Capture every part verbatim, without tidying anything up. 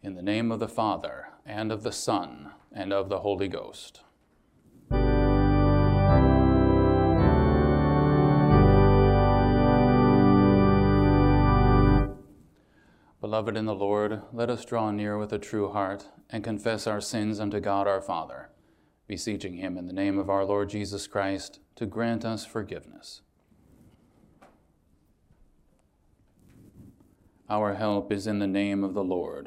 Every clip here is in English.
In the name of the Father, and of the Son, and of the Holy Ghost. Beloved in the Lord, let us draw near with a true heart and confess our sins unto God our Father, beseeching him in the name of our Lord Jesus Christ to grant us forgiveness. Our help is in the name of the Lord.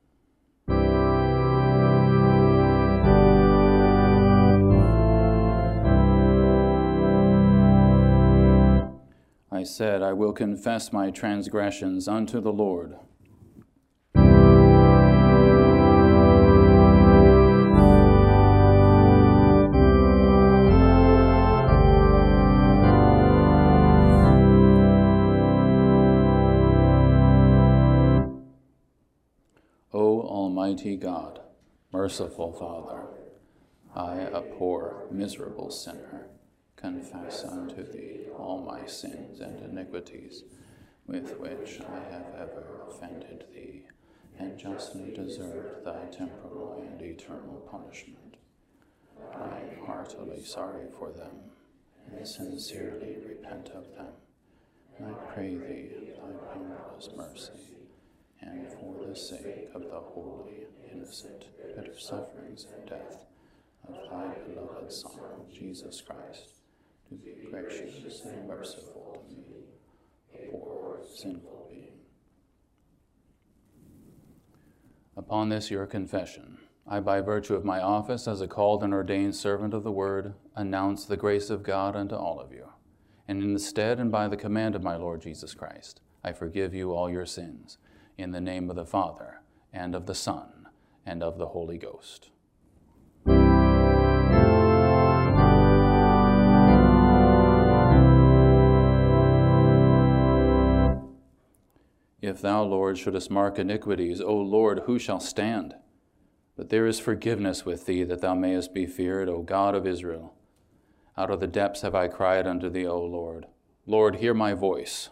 I said, I will confess my transgressions unto the Lord. O Almighty God, merciful Father, I, a poor, miserable sinner, confess unto thee all my sins and iniquities, with which I have ever offended thee, and justly deserved thy temporal and eternal punishment. I am heartily sorry for them, and sincerely repent of them. And I pray thee thy boundless mercy, and for the sake of the holy, innocent, bitter sufferings and death of thy beloved Son, Jesus Christ, to be gracious and merciful to me, a poor, sinful being. Upon this your confession, I, by virtue of my office as a called and ordained servant of the Word, announce the grace of God unto all of you. And in the stead and by the command of my Lord Jesus Christ, I forgive you all your sins, in the name of the Father, and of the Son, and of the Holy Ghost. If thou, Lord, shouldest mark iniquities, O Lord, who shall stand? But there is forgiveness with thee, that thou mayest be feared, O God of Israel. Out of the depths have I cried unto thee, O Lord. Lord, hear my voice.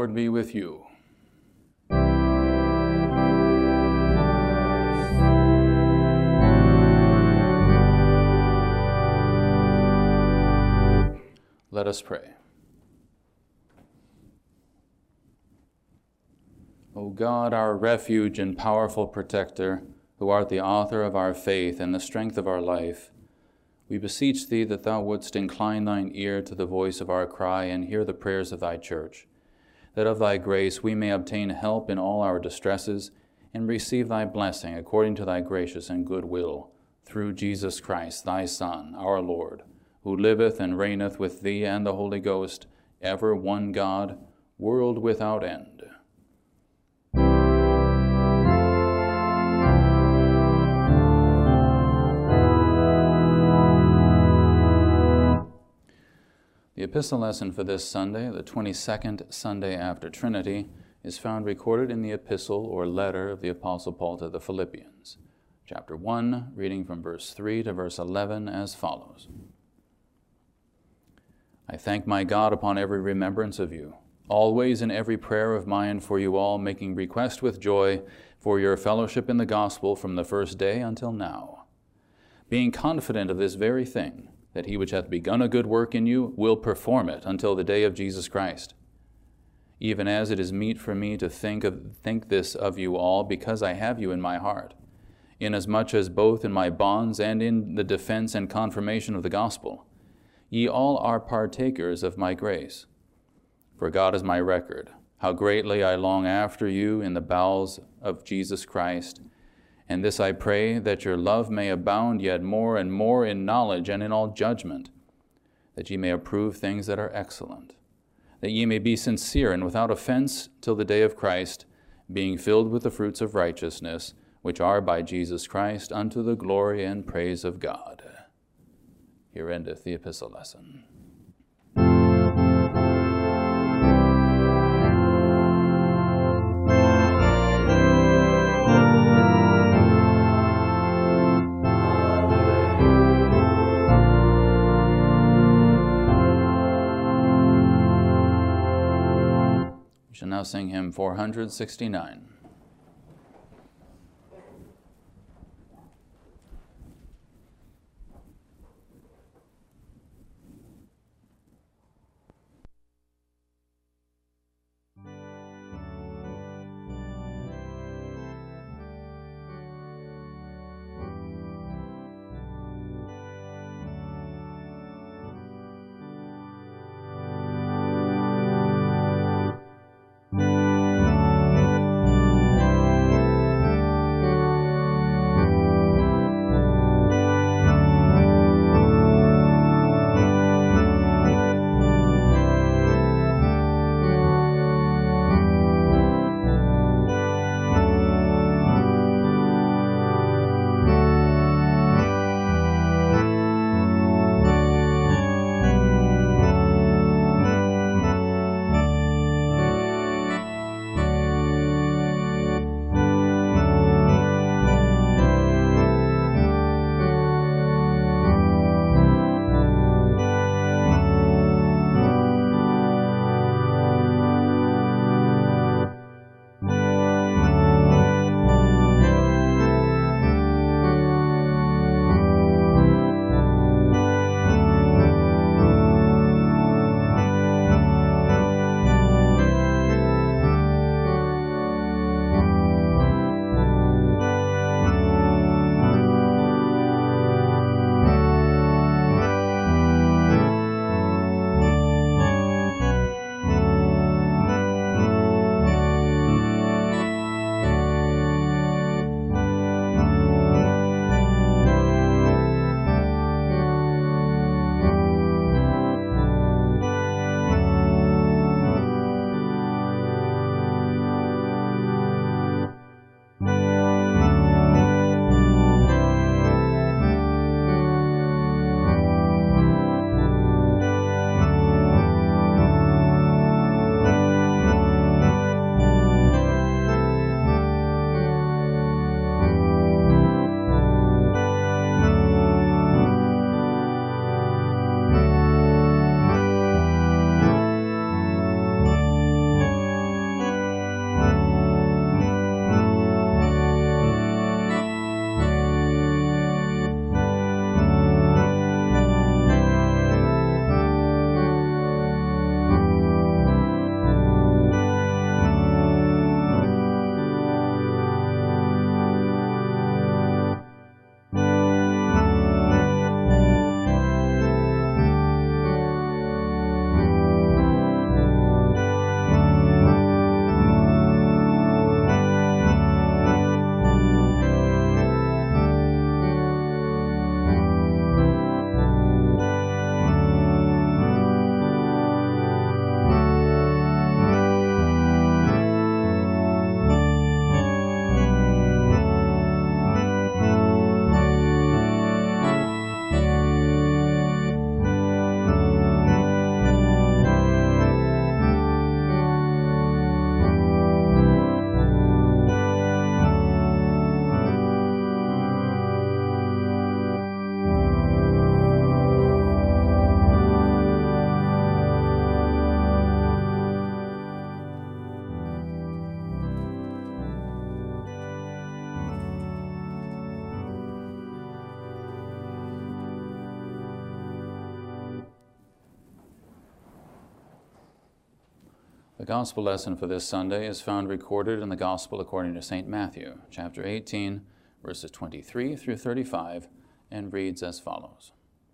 Lord be with you. Let us pray. O God, our refuge and powerful protector, who art the author of our faith and the strength of our life, we beseech thee that thou wouldst incline thine ear to the voice of our cry and hear the prayers of thy church, that of thy grace we may obtain help in all our distresses and receive thy blessing according to thy gracious and good will, through Jesus Christ, thy Son, our Lord, who liveth and reigneth with thee and the Holy Ghost, ever one God, world without end. The epistle lesson for this Sunday, the twenty-second Sunday after Trinity, is found recorded in the epistle or letter of the Apostle Paul to the Philippians, chapter one, reading from verse three to verse eleven as follows. I thank my God upon every remembrance of you, always in every prayer of mine for you all, making request with joy for your fellowship in the gospel from the first day until now, being confident of this very thing, that he which hath begun a good work in you will perform it until the day of Jesus Christ. Even as it is meet for me to think of think this of you all, because I have you in my heart, inasmuch as both in my bonds and in the defense and confirmation of the gospel, ye all are partakers of my grace. For God is my record, how greatly I long after you in the bowels of Jesus Christ. And this I pray, that your love may abound yet more and more in knowledge and in all judgment, that ye may approve things that are excellent, that ye may be sincere and without offense till the day of Christ, being filled with the fruits of righteousness, which are by Jesus Christ, unto the glory and praise of God. Here endeth the epistle lesson. We shall now sing hymn four hundred sixty-nine. The gospel lesson for this Sunday is found recorded in the Gospel according to Saint Matthew, chapter eighteen, verses twenty-three through thirty-five, and reads as follows.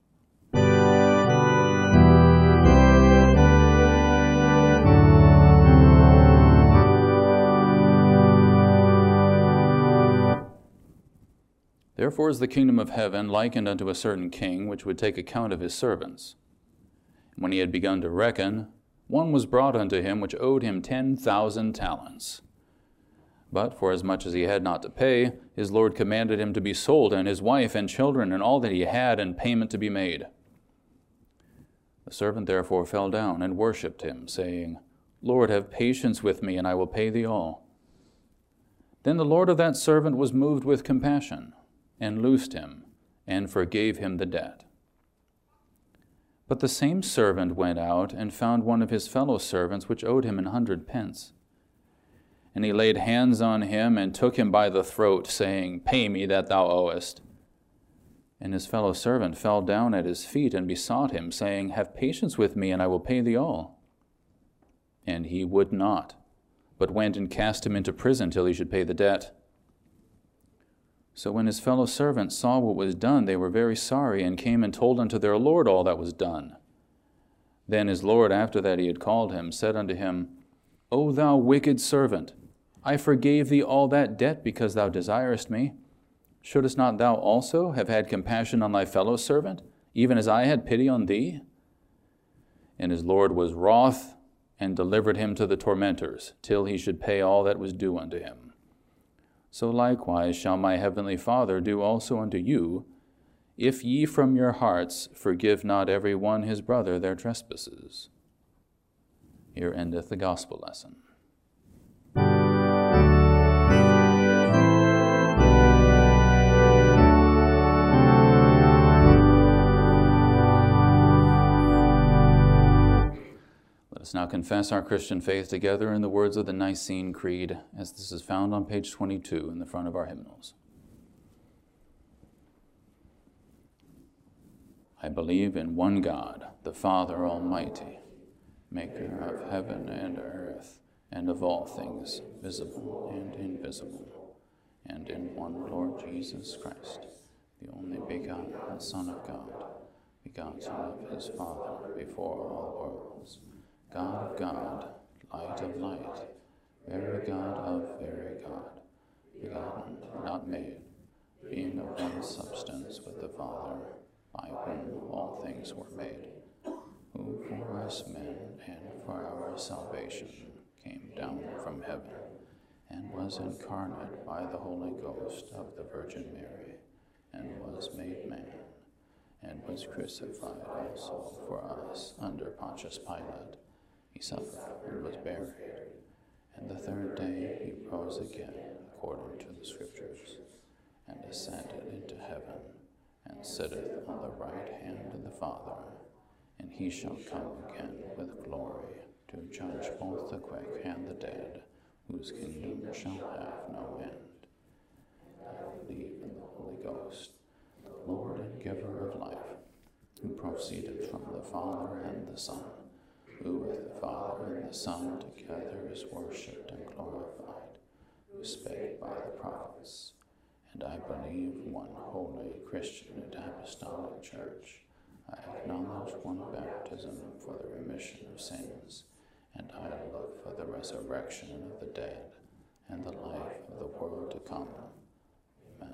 Therefore is the kingdom of heaven likened unto a certain king, which would take account of his servants. When he had begun to reckon, one was brought unto him which owed him ten thousand talents. But forasmuch as he had not to pay, his Lord commanded him to be sold, and his wife and children, and all that he had, and payment to be made. The servant therefore fell down and worshipped him, saying, Lord, have patience with me, and I will pay thee all. Then the Lord of that servant was moved with compassion, and loosed him, and forgave him the debt. But the same servant went out and found one of his fellow servants which owed him an hundred pence. And he laid hands on him and took him by the throat, saying, Pay me that thou owest. And his fellow servant fell down at his feet and besought him, saying, Have patience with me, and I will pay thee all. And he would not, but went and cast him into prison till he should pay the debt. So when his fellow servants saw what was done, they were very sorry, and came and told unto their Lord all that was done. Then his Lord, after that he had called him, said unto him, O thou wicked servant, I forgave thee all that debt because thou desirest me. Shouldest not thou also have had compassion on thy fellow servant, even as I had pity on thee? And his Lord was wroth, and delivered him to the tormentors, till he should pay all that was due unto him. So likewise shall my heavenly Father do also unto you, if ye from your hearts forgive not every one his brother their trespasses. Here endeth the gospel lesson. Let us now confess our Christian faith together in the words of the Nicene Creed, as this is found on page twenty-two in the front of our hymnals. I believe in one God, the Father Almighty, maker of heaven and earth, and of all things visible and invisible, and in one Lord Jesus Christ, the only begotten Son of God, begotten of his Father before all worlds, God of God, light of light, very God of very God, begotten, not made, being of one substance with the Father, by whom all things were made, who for us men and for our salvation came down from heaven, and was incarnate by the Holy Ghost of the Virgin Mary, and was made man, and was crucified also for us under Pontius Pilate. He suffered and was buried, and the third day he rose again according to the Scriptures, and ascended into heaven, and sitteth on the right hand of the Father, and he shall come again with glory to judge both the quick and the dead, whose kingdom shall have no end. I believe in the Holy Ghost, the Lord and giver of life, who proceeded from the Father and the Son, who with the Father and the Son together is worshipped and glorified, who spake by the prophets. And I believe one holy Christian and apostolic church. I acknowledge one baptism for the remission of sins, and I look for the resurrection of the dead and the life of the world to come. Amen.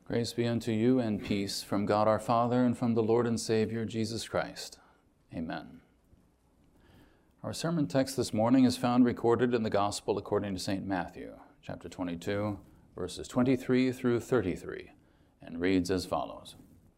Grace be unto you and peace from God our Father and from the Lord and Savior Jesus Christ. Amen. Our sermon text this morning is found recorded in the Gospel according to Saint Matthew, chapter twenty-two, verses twenty-three through thirty-three, and reads as follows.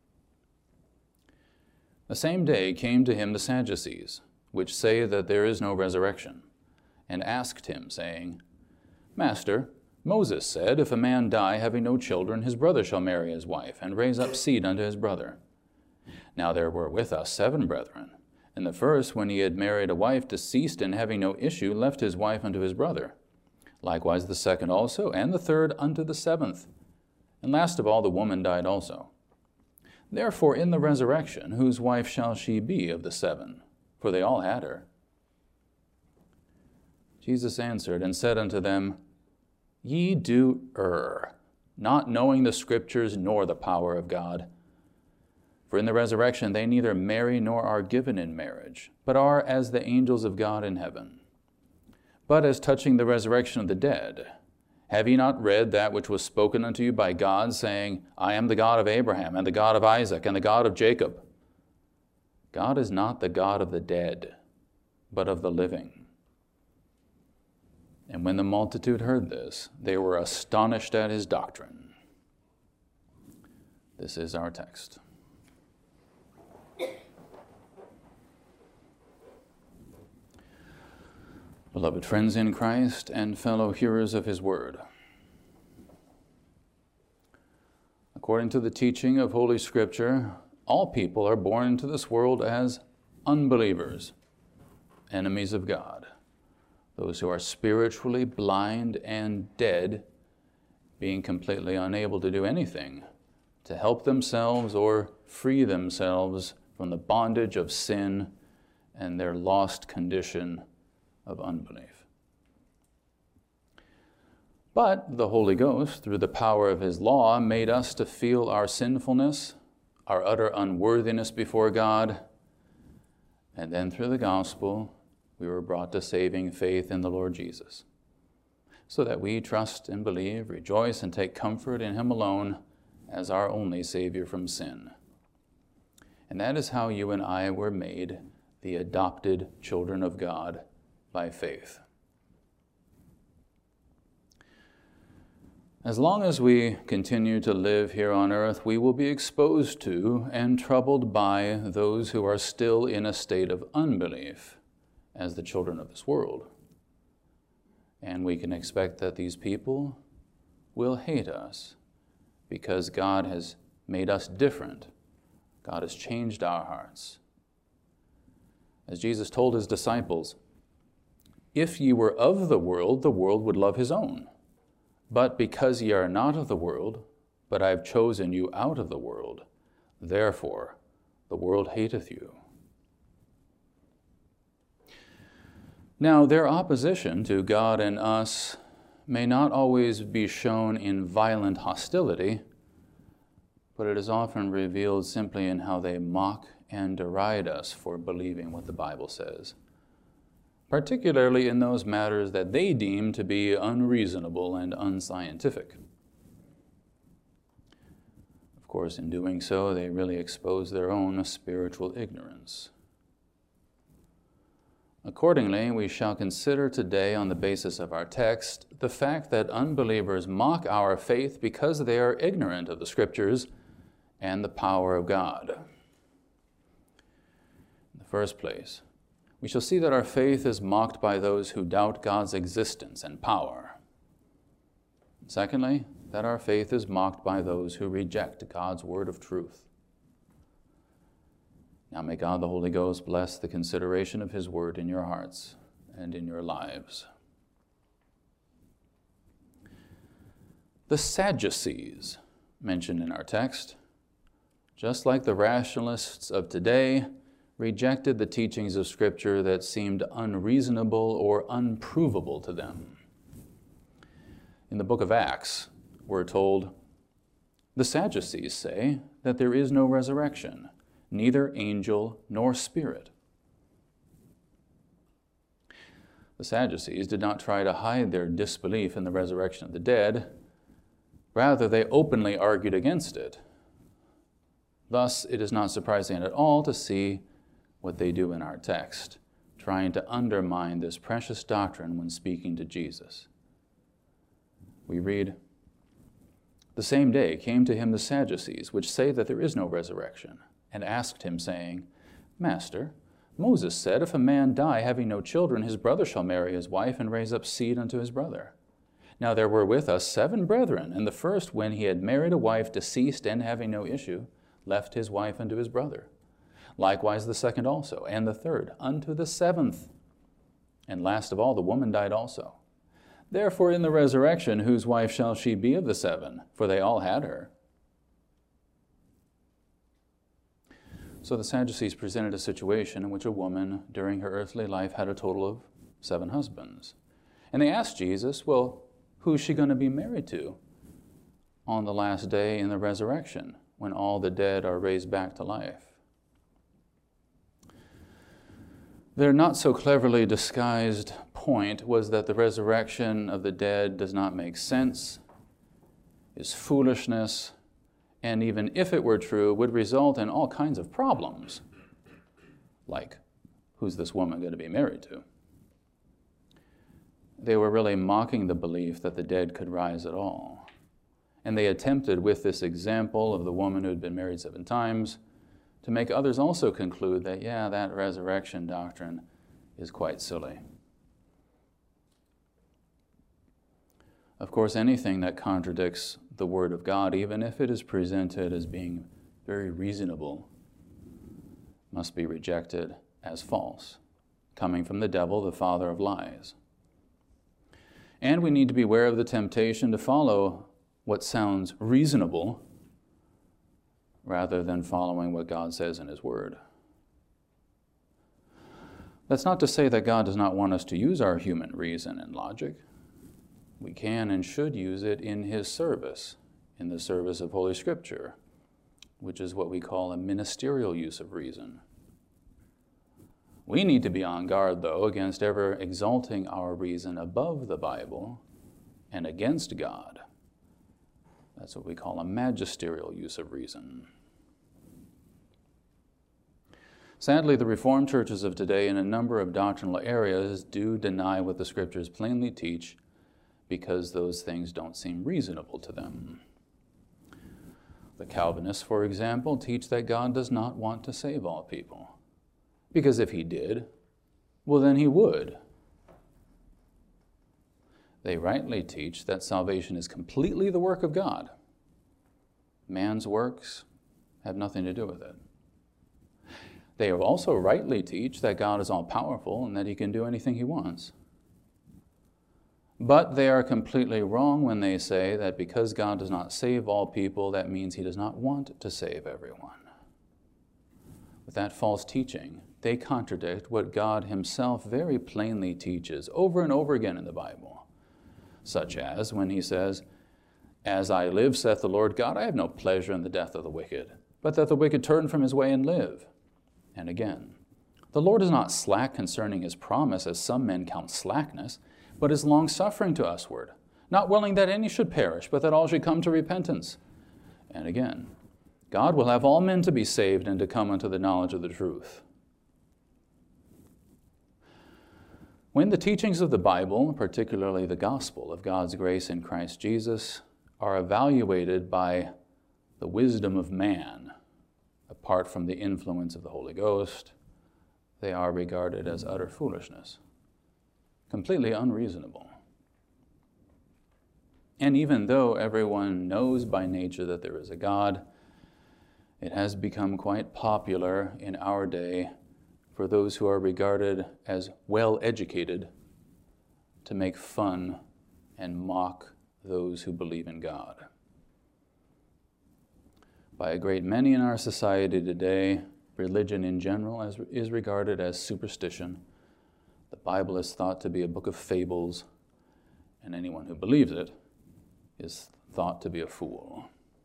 The same day came to him the Sadducees, which say that there is no resurrection, and asked him, saying, Master, Moses said, if a man die having no children, his brother shall marry his wife, and raise up seed unto his brother. Now there were with us seven brethren, and the first, when he had married a wife, deceased, and having no issue, left his wife unto his brother. Likewise the second also, and the third unto the seventh. And last of all the woman died also. Therefore in the resurrection, whose wife shall she be of the seven? For they all had her. Jesus answered and said unto them, Ye do err, not knowing the Scriptures nor the power of God. For in the resurrection they neither marry nor are given in marriage, but are as the angels of God in heaven. But as touching the resurrection of the dead, have ye not read that which was spoken unto you by God, saying, I am the God of Abraham, and the God of Isaac, and the God of Jacob? God is not the God of the dead, but of the living. And when the multitude heard this, they were astonished at his doctrine. This is our text. Beloved friends in Christ and fellow hearers of his word, according to the teaching of Holy Scripture, all people are born into this world as unbelievers, enemies of God. Those who are spiritually blind and dead, being completely unable to do anything to help themselves or free themselves from the bondage of sin and their lost condition of unbelief. But the Holy Ghost, through the power of his law, made us to feel our sinfulness, our utter unworthiness before God, and then through the gospel, we were brought to saving faith in the Lord Jesus, so that we trust and believe, rejoice, and take comfort in him alone as our only Savior from sin. And that is how you and I were made the adopted children of God by faith. As long as we continue to live here on earth, we will be exposed to and troubled by those who are still in a state of unbelief, as the children of this world. And we can expect that these people will hate us because God has made us different. God has changed our hearts. As Jesus told his disciples, if ye were of the world, the world would love his own. But because ye are not of the world, but I have chosen you out of the world, therefore the world hateth you. Now, their opposition to God and us may not always be shown in violent hostility, but it is often revealed simply in how they mock and deride us for believing what the Bible says, particularly in those matters that they deem to be unreasonable and unscientific. Of course, in doing so, they really expose their own spiritual ignorance. Accordingly, we shall consider today, on the basis of our text, the fact that unbelievers mock our faith because they are ignorant of the Scriptures and the power of God. In the first place, we shall see that our faith is mocked by those who doubt God's existence and power. Secondly, that our faith is mocked by those who reject God's word of truth. Now may God the Holy Ghost bless the consideration of his word in your hearts and in your lives. The Sadducees, mentioned in our text, just like the rationalists of today, rejected the teachings of Scripture that seemed unreasonable or unprovable to them. In the book of Acts, we're told, the Sadducees say that there is no resurrection, neither angel nor spirit. The Sadducees did not try to hide their disbelief in the resurrection of the dead, Rather, they openly argued against it. Thus, it is not surprising at all to see what they do in our text, trying to undermine this precious doctrine when speaking to Jesus. We read, "The same day came to him the Sadducees, which say that there is no resurrection, and asked him, saying, Master, Moses said, if a man die having no children, his brother shall marry his wife and raise up seed unto his brother. Now there were with us seven brethren, and the first, when he had married a wife, deceased, and having no issue, left his wife unto his brother. Likewise the second also, and the third, unto the seventh. And last of all, the woman died also. Therefore in the resurrection, whose wife shall she be of the seven? For they all had her." So the Sadducees presented a situation in which a woman during her earthly life had a total of seven husbands. And they asked Jesus, well, who's she going to be married to on the last day in the resurrection, when all the dead are raised back to life? Their not so cleverly disguised point was that the resurrection of the dead does not make sense, is foolishness, and even if it were true, would result in all kinds of problems, like, who's this woman going to be married to? They were really mocking the belief that the dead could rise at all. And they attempted, with this example of the woman who had been married seven times, to make others also conclude that, yeah, that resurrection doctrine is quite silly. Of course, anything that contradicts the Word of God, even if it is presented as being very reasonable, must be rejected as false, coming from the devil, the father of lies. And we need to beware of the temptation to follow what sounds reasonable rather than following what God says in His Word. That's not to say that God does not want us to use our human reason and logic. We can and should use it in His service, in the service of Holy Scripture, which is what we call a ministerial use of reason. We need to be on guard, though, against ever exalting our reason above the Bible and against God. That's what we call a magisterial use of reason. Sadly, the Reformed churches of today in a number of doctrinal areas do deny what the Scriptures plainly teach because those things don't seem reasonable to them. The Calvinists, for example, teach that God does not want to save all people, because if He did, well, then He would. They rightly teach that salvation is completely the work of God. Man's works have nothing to do with it. They also rightly teach that God is all-powerful and that He can do anything He wants. But they are completely wrong when they say that because God does not save all people, that means He does not want to save everyone. With that false teaching, they contradict what God Himself very plainly teaches over and over again in the Bible, such as when He says, "As I live, saith the Lord God, I have no pleasure in the death of the wicked, but that the wicked turn from his way and live." And again, "The Lord is not slack concerning His promise, as some men count slackness, but is long-suffering to usward, not willing that any should perish, but that all should come to repentance." And again, "God will have all men to be saved and to come unto the knowledge of the truth." When the teachings of the Bible, particularly the gospel of God's grace in Christ Jesus, are evaluated by the wisdom of man, apart from the influence of the Holy Ghost, they are regarded as utter foolishness, completely unreasonable. And even though everyone knows by nature that there is a God, it has become quite popular in our day for those who are regarded as well-educated to make fun and mock those who believe in God. By a great many in our society today, religion in general is regarded as superstition. The Bible is thought to be a book of fables, and anyone who believes it is thought to be a fool.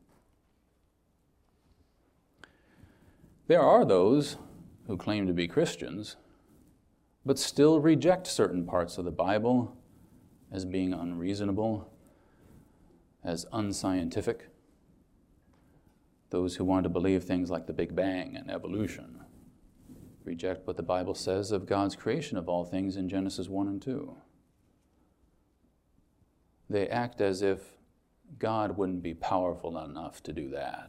There are those who claim to be Christians, but still reject certain parts of the Bible as being unreasonable, as unscientific. Those who want to believe things like the Big Bang and evolution reject what the Bible says of God's creation of all things in Genesis one and two. They act as if God wouldn't be powerful enough to do that.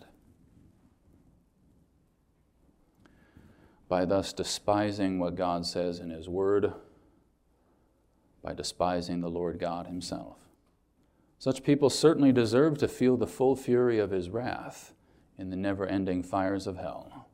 By thus despising what God says in His Word, by despising the Lord God Himself. Such people certainly deserve to feel the full fury of His wrath in the never-ending fires of hell.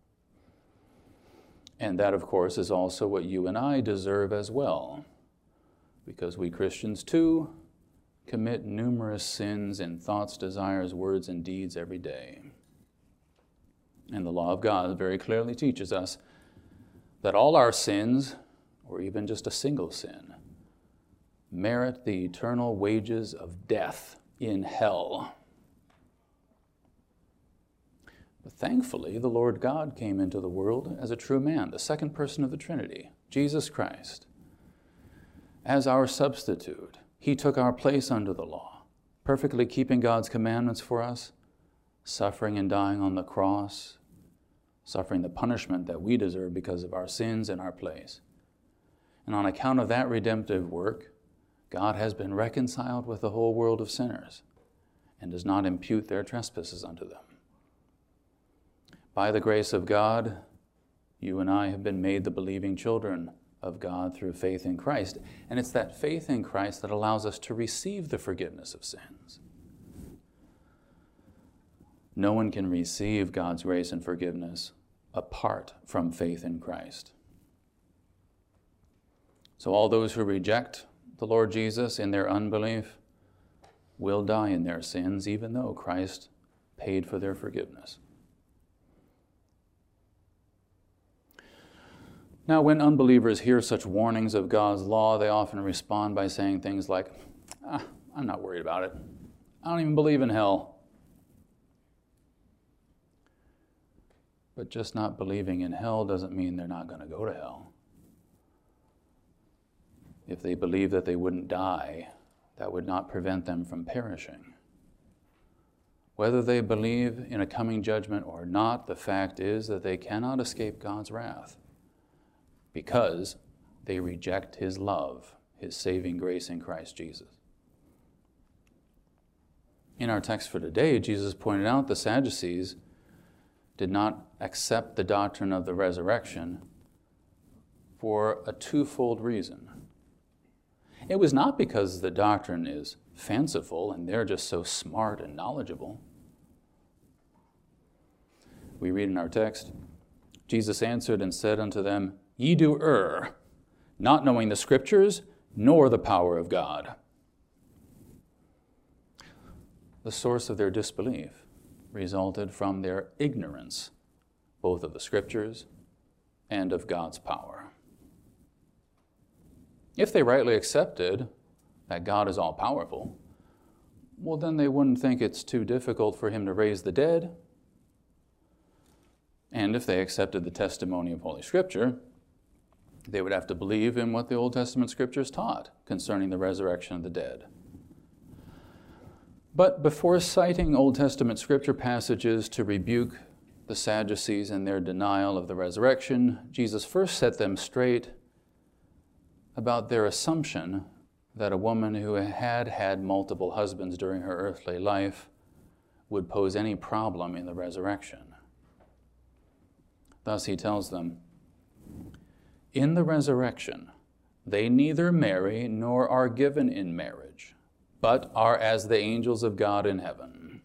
And that, of course, is also what you and I deserve as well, because we Christians, too, commit numerous sins in thoughts, desires, words, and deeds every day. And the law of God very clearly teaches us that all our sins, or even just a single sin, merit the eternal wages of death in hell. But thankfully, the Lord God came into the world as a true man, the second person of the Trinity, Jesus Christ. As our substitute, He took our place under the law, perfectly keeping God's commandments for us, suffering and dying on the cross, suffering the punishment that we deserve because of our sins in our place. And on account of that redemptive work, God has been reconciled with the whole world of sinners and does not impute their trespasses unto them. By the grace of God, you and I have been made the believing children of God through faith in Christ. And it's that faith in Christ that allows us to receive the forgiveness of sins. No one can receive God's grace and forgiveness apart from faith in Christ. So all those who reject the Lord Jesus in their unbelief will die in their sins, even though Christ paid for their forgiveness. Now, when unbelievers hear such warnings of God's law, they often respond by saying things like, ah, I'm not worried about it. I don't even believe in hell. But just not believing in hell doesn't mean they're not going to go to hell. If they believe that they wouldn't die, that would not prevent them from perishing. Whether they believe in a coming judgment or not, the fact is that they cannot escape God's wrath, because they reject His love, His saving grace in Christ Jesus. In our text for today, Jesus pointed out the Sadducees did not accept the doctrine of the resurrection for a twofold reason. It was not because the doctrine is fanciful and they're just so smart and knowledgeable. We read in our text, Jesus answered and said unto them, Ye do err, not knowing the Scriptures, nor the power of God. The source of their disbelief resulted from their ignorance, both of the Scriptures and of God's power. If they rightly accepted that God is all-powerful, well, then they wouldn't think it's too difficult for Him to raise the dead. And if they accepted the testimony of Holy Scripture, they would have to believe in what the Old Testament Scriptures taught concerning the resurrection of the dead. But before citing Old Testament Scripture passages to rebuke the Sadducees and their denial of the resurrection, Jesus first set them straight about their assumption that a woman who had had multiple husbands during her earthly life would pose any problem in the resurrection. Thus he tells them, in the resurrection, they neither marry nor are given in marriage, but are as the angels of God in heaven.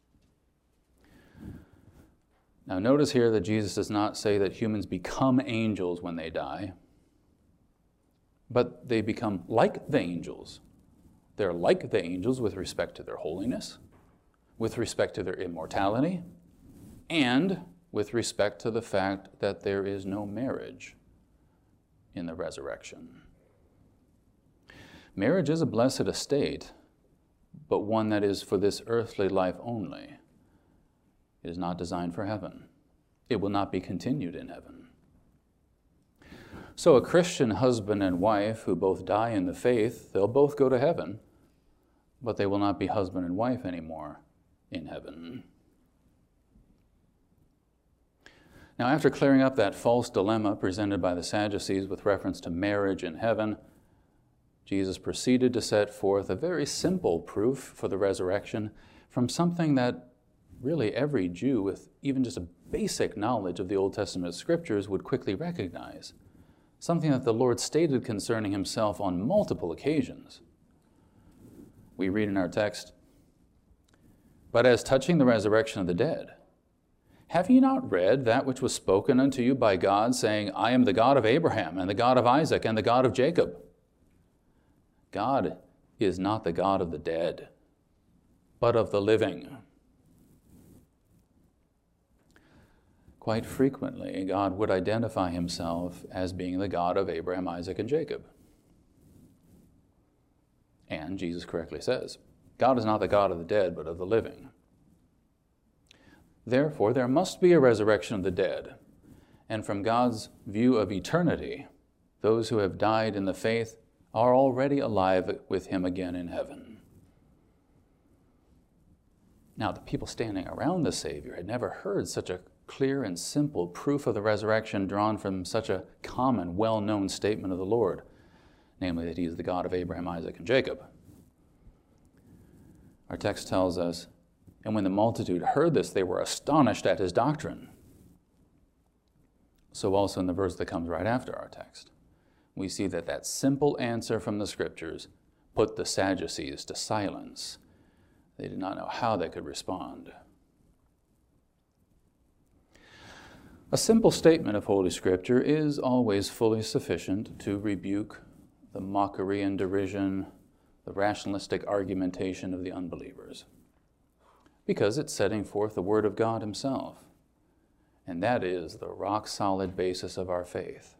Now notice here that Jesus does not say that humans become angels when they die, but they become like the angels. They're like the angels with respect to their holiness, with respect to their immortality, and with respect to the fact that there is no marriage in the resurrection. Marriage is a blessed estate, but one that is for this earthly life only. It is not designed for heaven. It will not be continued in heaven. So a Christian husband and wife who both die in the faith, they'll both go to heaven, but they will not be husband and wife anymore in heaven. Now, after clearing up that false dilemma presented by the Sadducees with reference to marriage in heaven, Jesus proceeded to set forth a very simple proof for the resurrection from something that really every Jew with even just a basic knowledge of the Old Testament scriptures would quickly recognize, something that the Lord stated concerning himself on multiple occasions. We read in our text, "But as touching the resurrection of the dead, have ye not read that which was spoken unto you by God, saying, I am the God of Abraham, and the God of Isaac, and the God of Jacob? God is not the God of the dead, but of the living." Quite frequently, God would identify himself as being the God of Abraham, Isaac, and Jacob. And Jesus correctly says, God is not the God of the dead, but of the living. Therefore, there must be a resurrection of the dead. And from God's view of eternity, those who have died in the faith are already alive with him again in heaven. Now, the people standing around the Savior had never heard such a clear and simple proof of the resurrection drawn from such a common, well-known statement of the Lord, namely that he is the God of Abraham, Isaac, and Jacob. Our text tells us, "And when the multitude heard this, they were astonished at his doctrine." So also in the verse that comes right after our text, we see that that simple answer from the Scriptures put the Sadducees to silence. They did not know how they could respond. A simple statement of Holy Scripture is always fully sufficient to rebuke the mockery and derision, the rationalistic argumentation of the unbelievers, because it's setting forth the Word of God himself, and that is the rock-solid basis of our faith.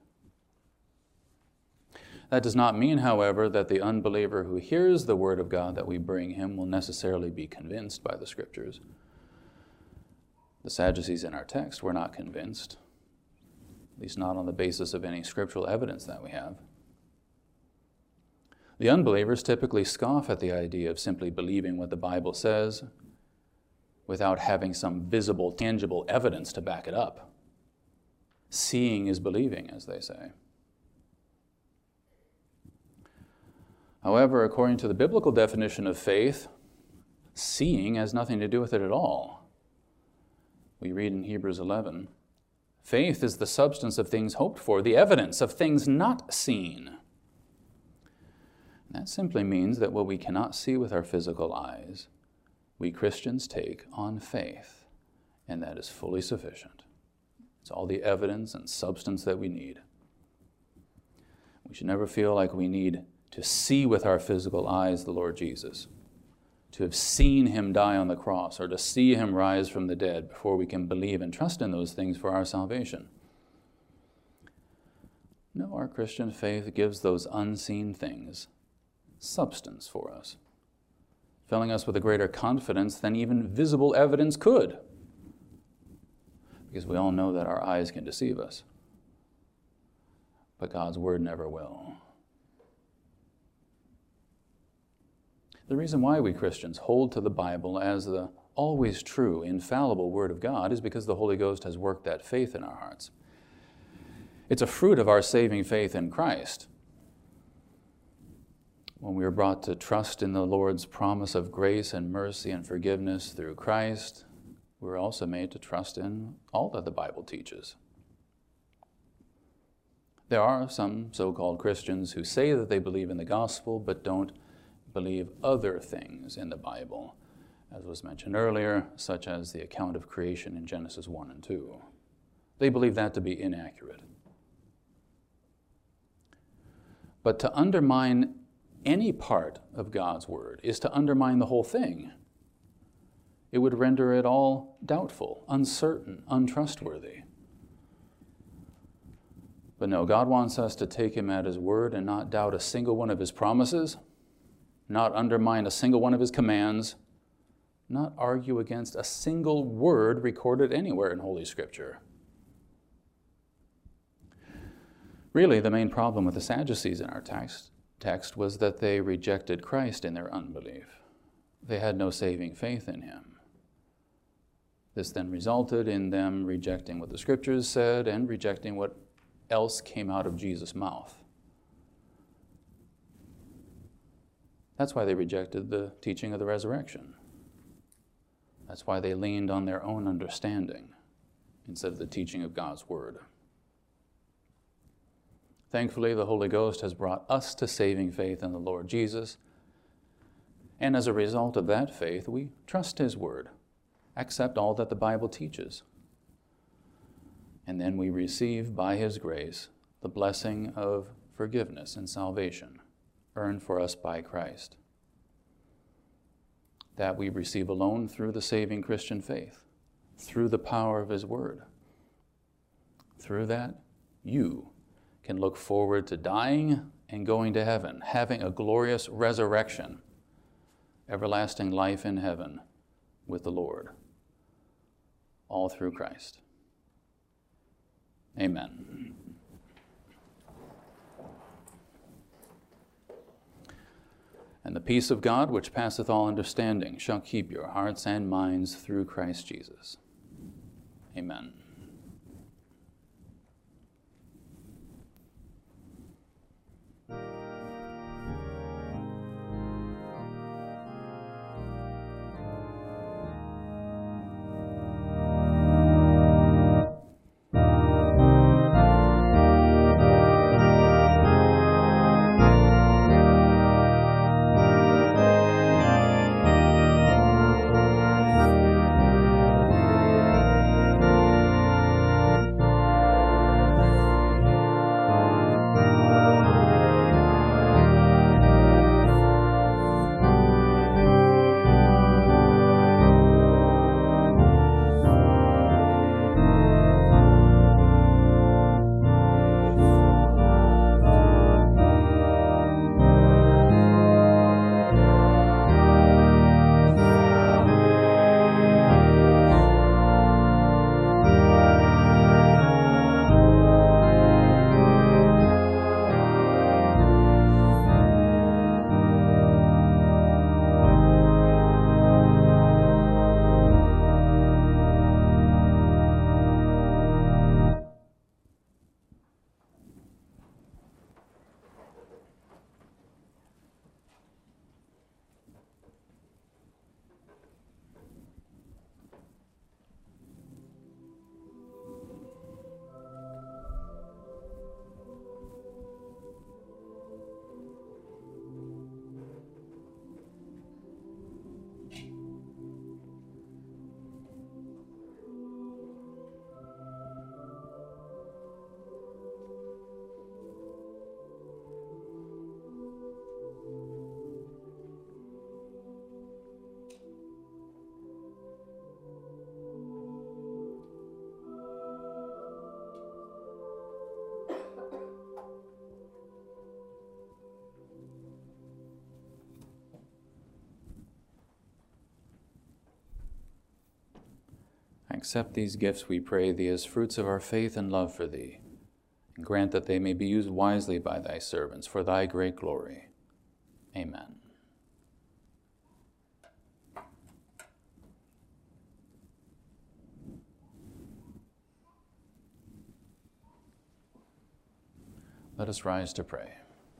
That does not mean, however, that the unbeliever who hears the Word of God that we bring him will necessarily be convinced by the Scriptures. The Sadducees in our text were not convinced, at least not on the basis of any scriptural evidence that we have. The unbelievers typically scoff at the idea of simply believing what the Bible says without having some visible, tangible evidence to back it up. Seeing is believing, as they say. However, according to the biblical definition of faith, seeing has nothing to do with it at all. We read in Hebrews eleven, "Faith is the substance of things hoped for, the evidence of things not seen." That simply means that what we cannot see with our physical eyes, we Christians take on faith, and that is fully sufficient. It's all the evidence and substance that we need. We should never feel like we need to see with our physical eyes the Lord Jesus, to have seen him die on the cross, or to see him rise from the dead before we can believe and trust in those things for our salvation. No, our Christian faith gives those unseen things substance for us, filling us with a greater confidence than even visible evidence could, because we all know that our eyes can deceive us, but God's Word never will. The reason why we Christians hold to the Bible as the always true, infallible Word of God is because the Holy Ghost has worked that faith in our hearts. It's a fruit of our saving faith in Christ. When we are brought to trust in the Lord's promise of grace and mercy and forgiveness through Christ, we're also made to trust in all that the Bible teaches. There are some so-called Christians who say that they believe in the gospel but don't believe other things in the Bible, as was mentioned earlier, such as the account of creation in Genesis one and two. They believe that to be inaccurate. But to undermine any part of God's Word is to undermine the whole thing. It would render it all doubtful, uncertain, untrustworthy. But no, God wants us to take him at his word and not doubt a single one of his promises, not undermine a single one of his commands, not argue against a single word recorded anywhere in Holy Scripture. Really, the main problem with the Sadducees in our text, text was that they rejected Christ in their unbelief. they had no saving faith in him. This then resulted in them rejecting what the Scriptures said and rejecting what else came out of Jesus' mouth. That's why they rejected the teaching of the resurrection. That's why they leaned on their own understanding instead of the teaching of God's Word. Thankfully, the Holy Ghost has brought us to saving faith in the Lord Jesus, and as a result of that faith, we trust His Word, accept all that the Bible teaches, and then we receive, by His grace, the blessing of forgiveness and salvation earned for us by Christ. That we receive alone through the saving Christian faith, through the power of His Word. Through that, you can look forward to dying and going to heaven, having a glorious resurrection, everlasting life in heaven with the Lord, all through Christ. Amen. And the peace of God, which passeth all understanding, shall keep your hearts and minds through Christ Jesus. Amen. Accept these gifts, we pray thee, as fruits of our faith and love for thee, and grant that they may be used wisely by thy servants for thy great glory. Amen. Let us rise to pray.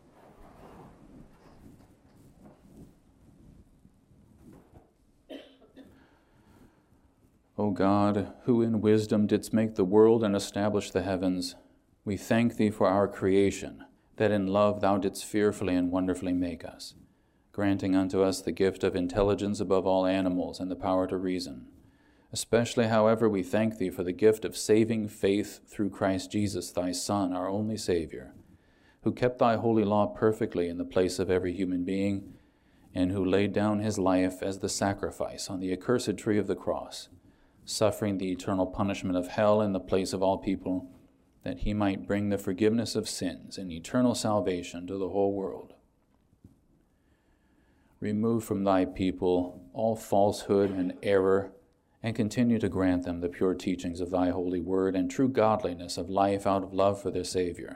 O God, who in wisdom didst make the world and establish the heavens, we thank thee for our creation, that in love thou didst fearfully and wonderfully make us, granting unto us the gift of intelligence above all animals and the power to reason. Especially, however, we thank thee for the gift of saving faith through Christ Jesus, thy Son, our only Savior, who kept thy holy law perfectly in the place of every human being, and who laid down his life as the sacrifice on the accursed tree of the cross, suffering the eternal punishment of hell in the place of all people, that he might bring the forgiveness of sins and eternal salvation to the whole world. Remove from thy people all falsehood and error, and continue to grant them the pure teachings of thy holy word and true godliness of life out of love for their Savior.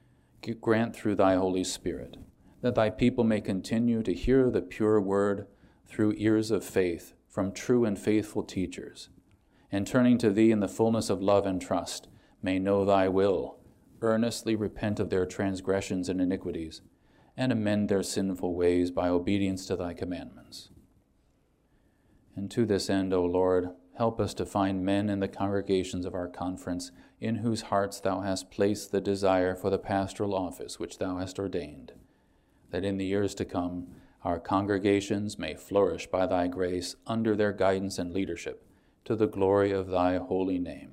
Grant through thy Holy Spirit that thy people may continue to hear the pure word, through ears of faith from true and faithful teachers, and turning to thee in the fullness of love and trust, may know thy will, earnestly repent of their transgressions and iniquities, and amend their sinful ways by obedience to thy commandments. And to this end, O Lord, help us to find men in the congregations of our conference in whose hearts thou hast placed the desire for the pastoral office which thou hast ordained, that in the years to come our congregations may flourish by thy grace under their guidance and leadership, to the glory of thy holy name.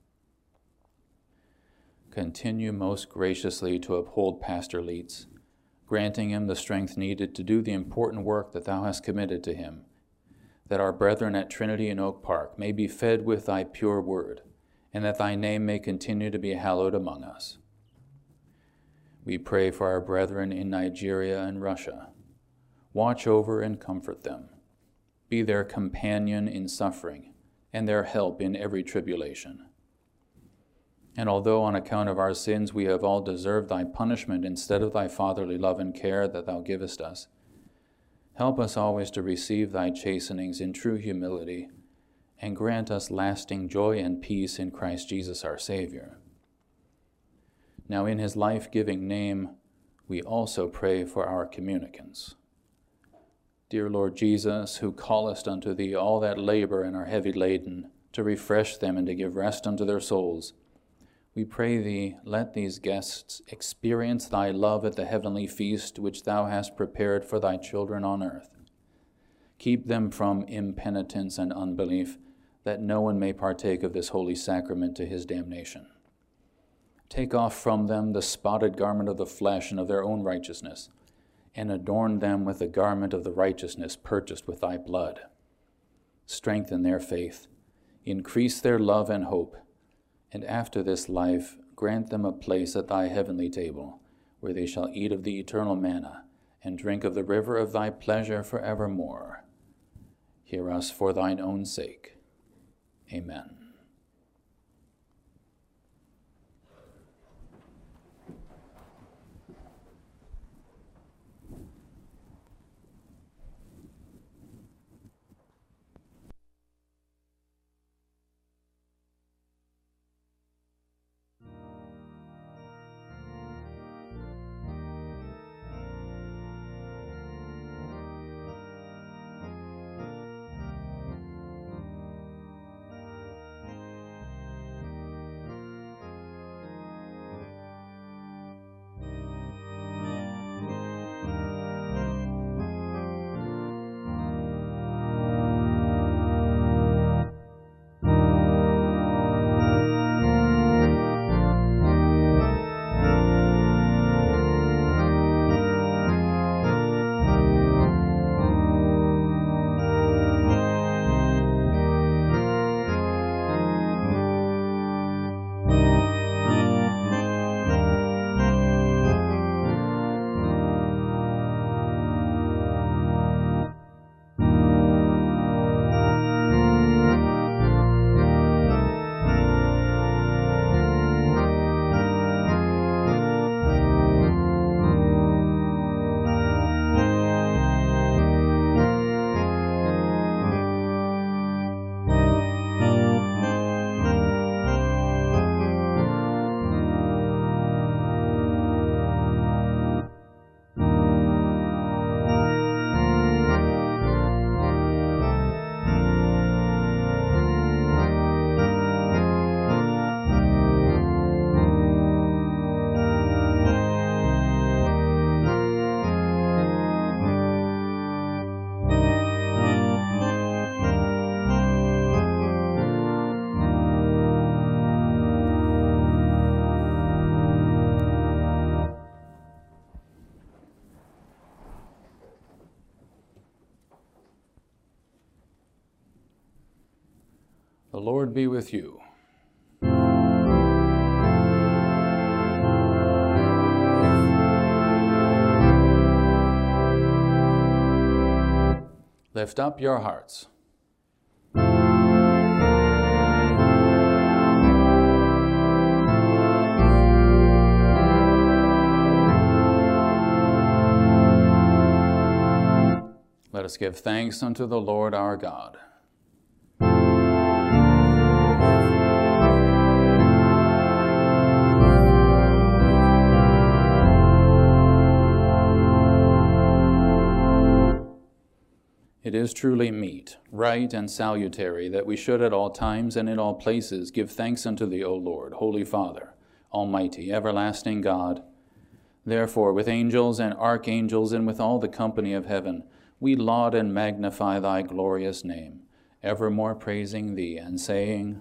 Continue most graciously to uphold Pastor Leeds, granting him the strength needed to do the important work that thou hast committed to him, that our brethren at Trinity and Oak Park may be fed with thy pure word, and that thy name may continue to be hallowed among us. We pray for our brethren in Nigeria and Russia. Watch over and comfort them. Be their companion in suffering, and their help in every tribulation. And although on account of our sins we have all deserved thy punishment instead of thy fatherly love and care that thou givest us, help us always to receive thy chastenings in true humility, and grant us lasting joy and peace in Christ Jesus our Savior. Now in his life-giving name, we also pray for our communicants. Dear Lord Jesus, who callest unto thee all that labor and are heavy laden, to refresh them and to give rest unto their souls, we pray thee, let these guests experience thy love at the heavenly feast which thou hast prepared for thy children on earth. Keep them from impenitence and unbelief, that no one may partake of this holy sacrament to his damnation. Take off from them the spotted garment of the flesh and of their own righteousness, and adorn them with the garment of the righteousness purchased with thy blood. Strengthen their faith, increase their love and hope, and after this life grant them a place at thy heavenly table, where they shall eat of the eternal manna, and drink of the river of thy pleasure forevermore. Hear us for thine own sake. Amen. The Lord be with you. Lift up your hearts. Let Let us give thanks unto the Lord our God. It is truly meet, right, and salutary that we should at all times and in all places give thanks unto thee, O Lord, Holy Father, Almighty, everlasting God. Therefore, with angels and archangels and with all the company of heaven, we laud and magnify thy glorious name, evermore praising thee and saying,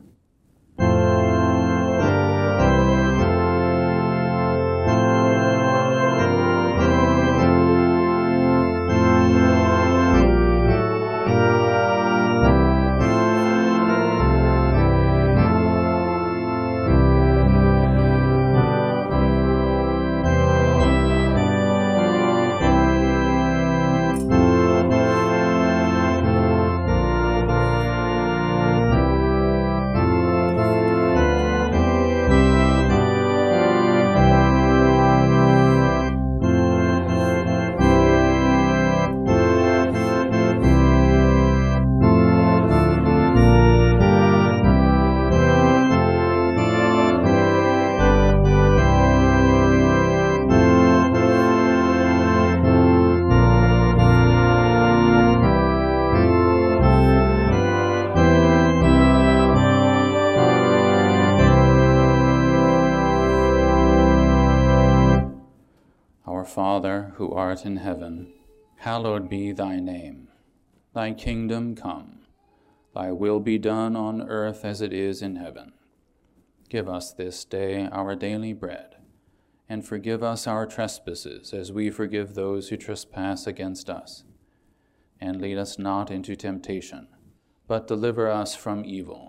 Our Father, who art in heaven, hallowed be thy name. Thy kingdom come. Thy will be done on earth as it is in heaven. Give us this day our daily bread, and forgive us our trespasses as we forgive those who trespass against us. And lead us not into temptation, but deliver us from evil.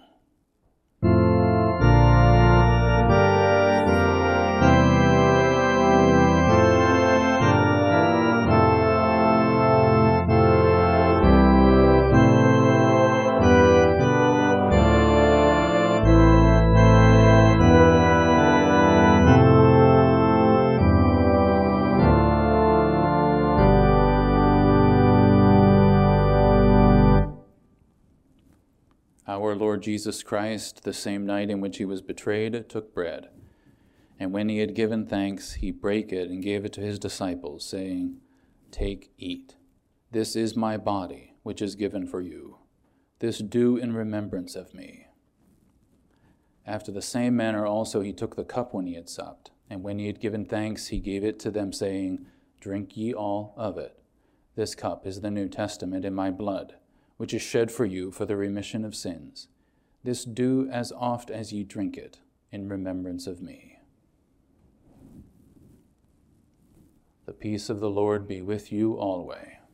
Our Lord Jesus Christ, the same night in which he was betrayed, took bread. And when he had given thanks, he brake it and gave it to his disciples, saying, Take, eat. This is my body, which is given for you. This do in remembrance of me. After the same manner also he took the cup when he had supped. And when he had given thanks, he gave it to them, saying, Drink ye all of it. This cup is the New Testament in my blood, which is shed for you for the remission of sins. This do as oft as ye drink it, in remembrance of me. The peace of the Lord be with you always.